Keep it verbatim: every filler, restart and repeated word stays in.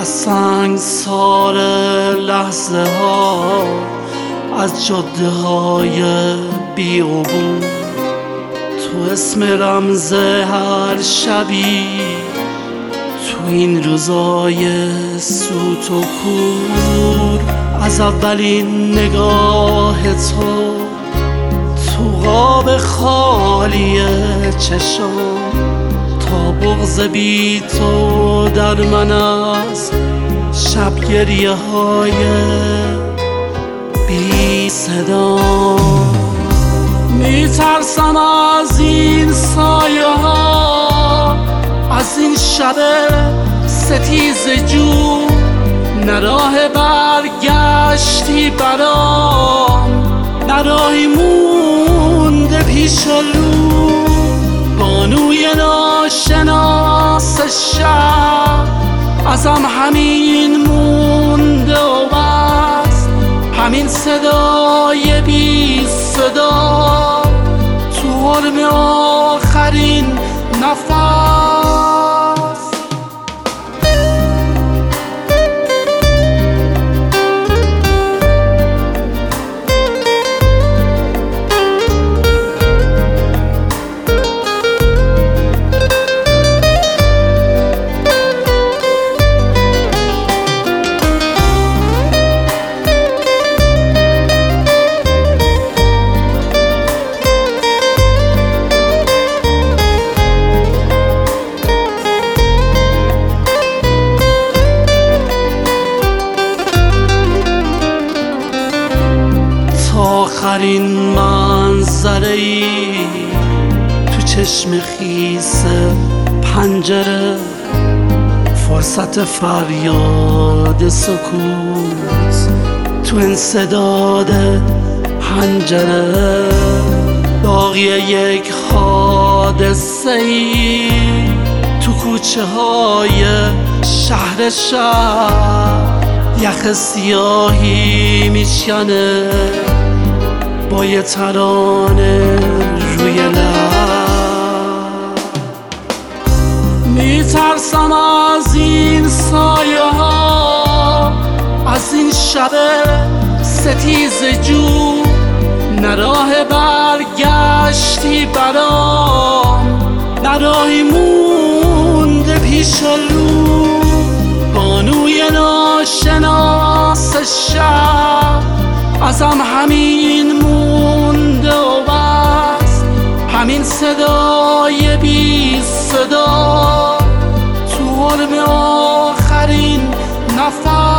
سنگسار لحظه ها از جاده های بی‌عبور، تو اسم رمز هر شبی تو این روزای سوت و کور. از اولین نگاه تو تو قاب خالی چشم تا بغض بی تو در من است شب گریه های بی صدا. میترسم از این سایه ها، از این شب ستیز جو، نه راه برگشتی برام، نه راهی مونده پیش رو. بانوی ناشناس شب ازم همین مونده و بس، همین صدای بی صدا تو حرم آخرین نفس. آخرین منظره ای تو چشم خیس پنجره، فرصت فریاد سکوت تو انسداد حنجره، داغی یک حادثه ای تو کوچه های شهر شب، یخ سیاهی میشکنه با یه ترانه روی لب. میترسم از این سایه ها، از این شب ستیز جو، نه راه برگشتی برام، نه راهی مونده پیش رو. بانوی ناشناس شب ازم همین مونده و بس، همین صدای بی صدا تو حرم آخرین نفس.